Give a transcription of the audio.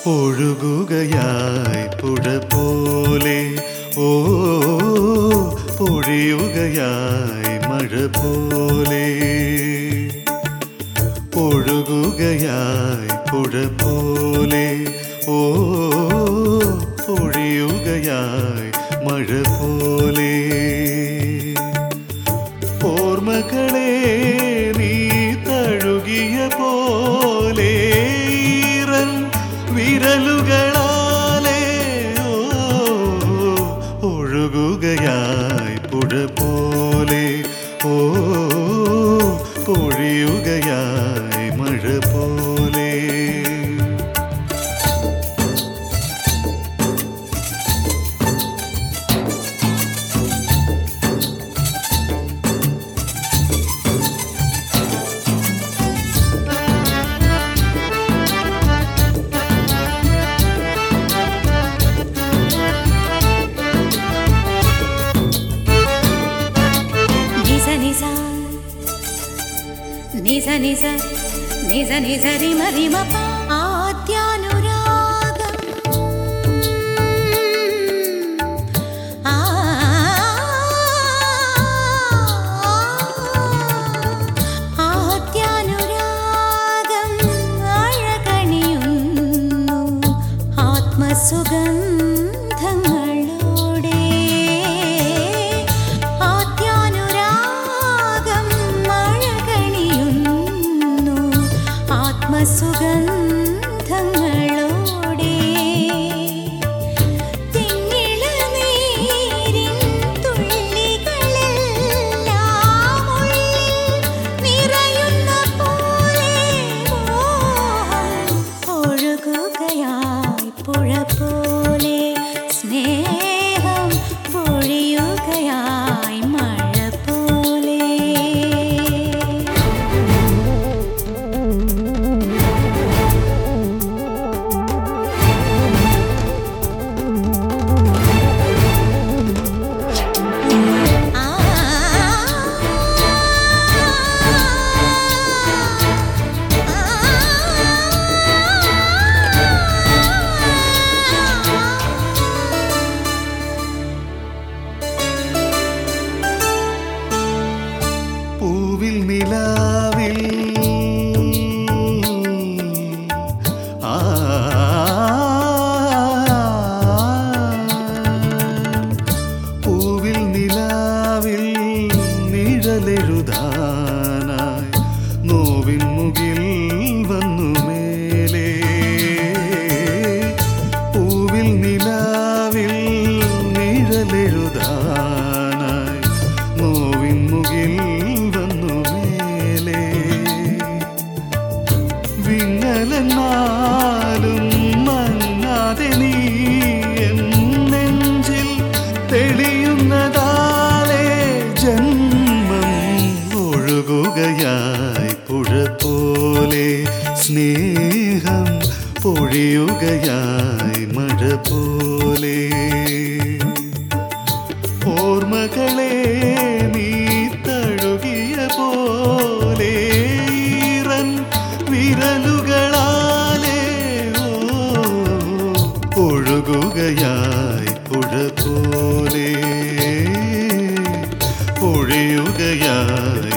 ഒഴുകുകയായി പുഴ പോലെ ഓ പൊഴിയുകയായി മഴ പോലെ ഒഴുകുകയായി പുഴ പോലെ ഓ പൊഴിയുകയായി മഴ പോലെ ഓർമ്മകളെ നീ തഴുകിയ പോലെ ഈറൻ വിരലുകളാലേ ഒഴുകുകയായി പുഴ പോലെ ഓ പൊഴിയുകയായി മഴ പോലെ నిజ నిజ నిజ నిజ రిమ రిమ ఆద్యానురాగం ആദ്യാനുരാഗം അഴകണിയുന്നു ആത്മസുഗന്ധങ്ങളോടെ സുഗന്ധങ്ങളോടെ തിങ്ങിളനീരിൻ തുള്ളികളെല്ലാം ഉള്ളിൽ നിറയുന്ന പോലെ മോഹം ഒഴുകുകയായി പുഴ പോലെ സ്നേഹം പൊഴിയുകയായി മഴ പോലെ പൂവിൽ നിലാവിൽ പൂവിൽ നിലാവിൽ നിഴലെഴുതാനായി നോവിൻ മുകിൽ വന്നു മേലേ പൂവിൽ നിലാവിൽ നിഴലെഴുതാനായി നോവിൻ മുകിൽ വിങ്ങലെന്നാലും മങ്ങാതെ നീ എൻ നെഞ്ചിൽ തെളിയുന്നതാലേ ജന്മം ഒഴുകുകയായി പുഴ പോലെ സ്നേഹം പൊഴിയുകയായി മഴ പോലെ ഓർമ്മകളെ നീ തഴുകിയ പോലെ വിരലുകളാലേ ഒഴുകുകയായി പുഴ പോലെ പൊഴിയുകയായി